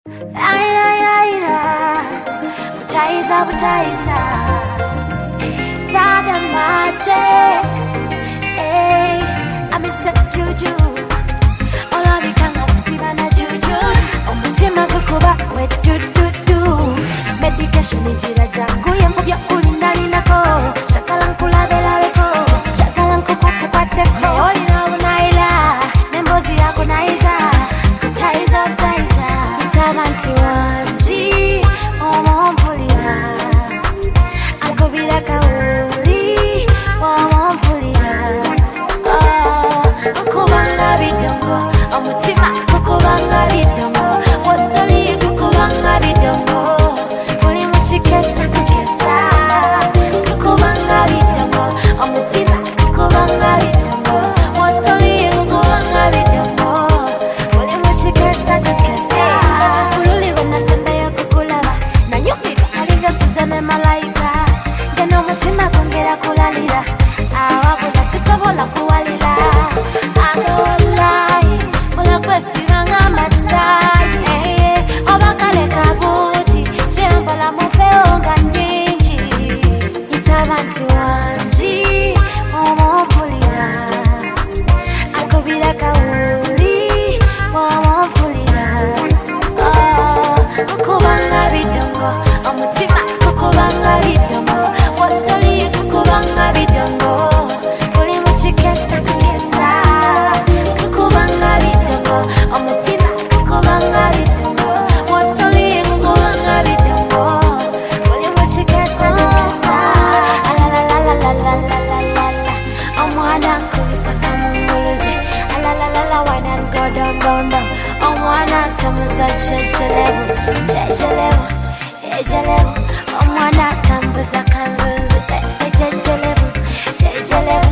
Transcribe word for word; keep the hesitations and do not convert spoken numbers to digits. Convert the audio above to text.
Laila, laila, butaiza, butaiza, sada magic. Hey, I'm into juju. Ola bikanga musiba na juju. Omutima kukuba we do do do. Medication ijira jangu yemfubya kulinda linako. Shakala nkulabe labeko. Shakala nkukwate kwateko. Olina unaila, nembozi yako naiza. Butaiza, butaiza. Itamanti wanji, omompulira. Ankubira kauli, omompulira. Kukubanga bidongo, omutima kukubanga bidongo. Wotoli kukubanga bidongo. Uli muchikesa kukesa. Kukubanga bidongo, omutima kukubanga bidongo. Wotoli kukubanga bidongo. Uli muchikesa kukesa. Ululi wana sembe yo kukulaba. Na nyumira alinga siseme malaika. Geno mutima kongera kulalira. Awabuna sisobola kuwalira. Adolai, mula kwesiranga matai. Eye, obakale kabuti. Jembola mupeo nga nyingi. Itabanti wanji, omompulira. Akubira kauli, omompulira. Oh, kukubanga bidongo, omutima kukubanga bidongo. Wotoli kukubanga bidongo. Uli muchikesa kukesa. Kukubanga bidongo, omutima kukubanga bidongo. Wotoli kukubanga bidongo. Uli muchikesa kukesa. Alalalalalalalala. Omwana kubisa kamunguluzi. Alalalalala, wine and go down, down, down. Omwana tamuza chechelevu, chechelevu, chechelevu. Omwana tambuza kanzuzu, chechelevu, chechelevu.